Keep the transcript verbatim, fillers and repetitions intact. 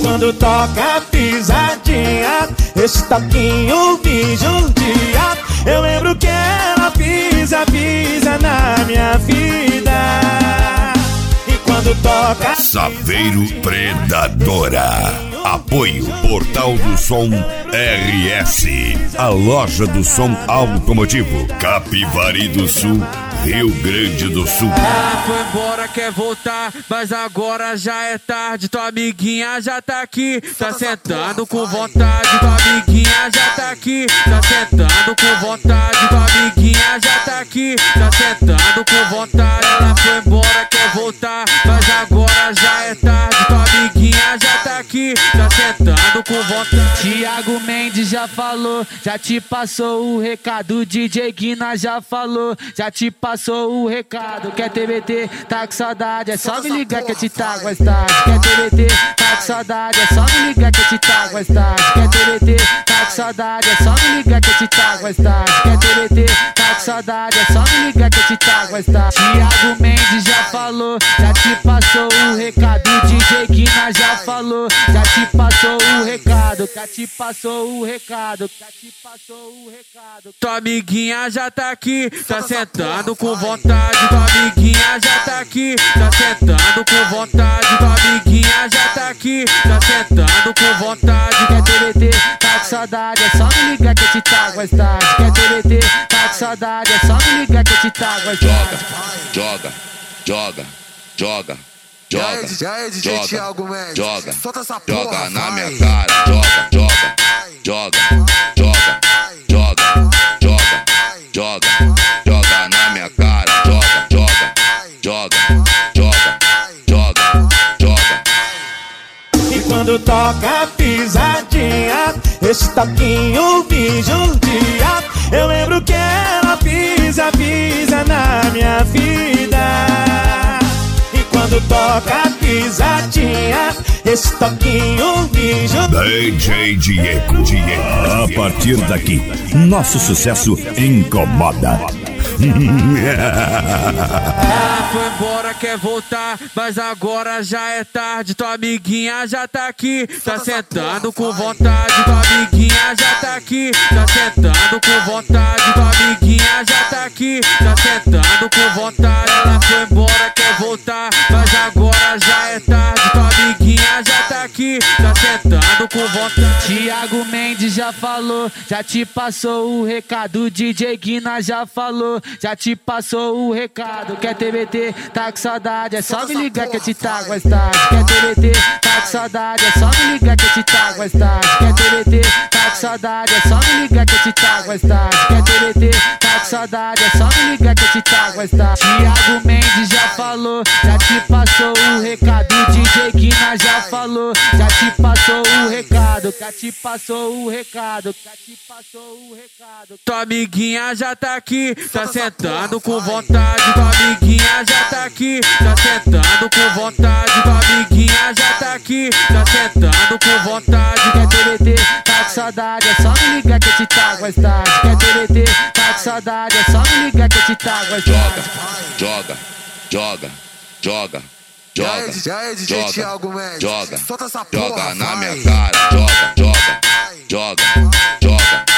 quando toca pisadinha, esse toquinho me judia. Eu lembro que ela pisa, pisa na minha vida. E quando toca Saveiro Predadora. Apoio Portal do Som R S, a loja do som automotivo, Capivari do Sul, Rio Grande do Sul. Ela foi embora, quer voltar, mas agora já é tarde. Tua amiguinha já tá aqui, tá sentando com vontade. Tua amiguinha já tá aqui, tá sentando com vontade. Tua amiguinha já tá aqui, tá sentando com vontade. Ela foi embora, quer voltar, mas agora já é tarde. Tua amiguinha já tá aqui, tá sentando com vontade. Thiago Mendes já falou, já te passou o recado. D J Guina já falou, já te passou o recado. Quer T B T, tá com saudade, é só me ligar que eu te trago mais tarde. Quer T B T, tá com saudade, é só me ligar que eu te trago mais tarde. Quer T B T, tá com saudade, é só me ligar que eu te trago mais tarde. Quer T B T, tá com saudade, é só me ligar que eu te trago mais tarde. Thiago Mendes já falou, já te passou o recado. D J Guina já falou, já te passou o recado. Já te passou o recado, já te passou o recado. Tua amiguinha já tá aqui, tá sentando com vontade. Tua amiguinha já tá aqui, tá sentando com vontade. Tua amiguinha já tá aqui, tá sentando com vontade. Quer T B T, tá com saudade, é só me ligar que eu te trago mais tarde. Quer T B T, tá com saudade, é só me ligar que eu te trago mais tarde. Joga, joga, joga, joga, joga, joga, joga, joga na minha cara, joga, joga, joga, joga, joga, joga, joga, joga na minha cara, joga, joga, joga, joga, joga, joga. E quando toca pisadinha, esse toquinho me judia. Eu lembro que ela pisa, pisa na minha vida. E quando toca pisadinha, esse toquinho me judia. D J Diego, Diego. A partir daqui, nosso sucesso incomoda. Ela foi embora, quer voltar, mas agora já é tarde. Tua amiguinha já tá aqui, tá sentando com vontade. Tua amiguinha já tá aqui, tá sentando com vontade. Tua amiguinha já tá aqui, tá sentando com vontade. Ela foi embora, quer voltar, mas agora já é tarde. Tua amiguinha já tá aqui, tá sentando com vontade. Thiago Mendes já falou, já te passou o recado. D J Guina já falou, já te passou o recado. Quer T B T, tá com saudade, é só me ligar que eu te trago mais tarde. Quer T B T, tá com saudade, é só me ligar que eu te trago mais tarde. Quer T B T, tá com saudade, é só me ligar que eu te trago mais tarde. Quer T B T, tá com saudade, é só me ligar que eu te trago mais tarde. Thiago Mendes já falou, já te passou o recado. D J Guina já falou, já te passou o recado. Já te passou o recado, já te passou o recado. Tua amiguinha já tá aqui, tá sentando com vontade. Tua amiguinha já tá aqui, tá sentando com vontade. Tua amiguinha já tá aqui, tá sentando com vontade. Quer T B T, tá com saudade, é só me ligar que eu te trago mais tarde. Quer T B T, tá com saudade, é só me ligar que eu te trago mais tarde. Joga, joga, joga, joga, joga, joga, joga na minha cara, joga, joga, joga, joga,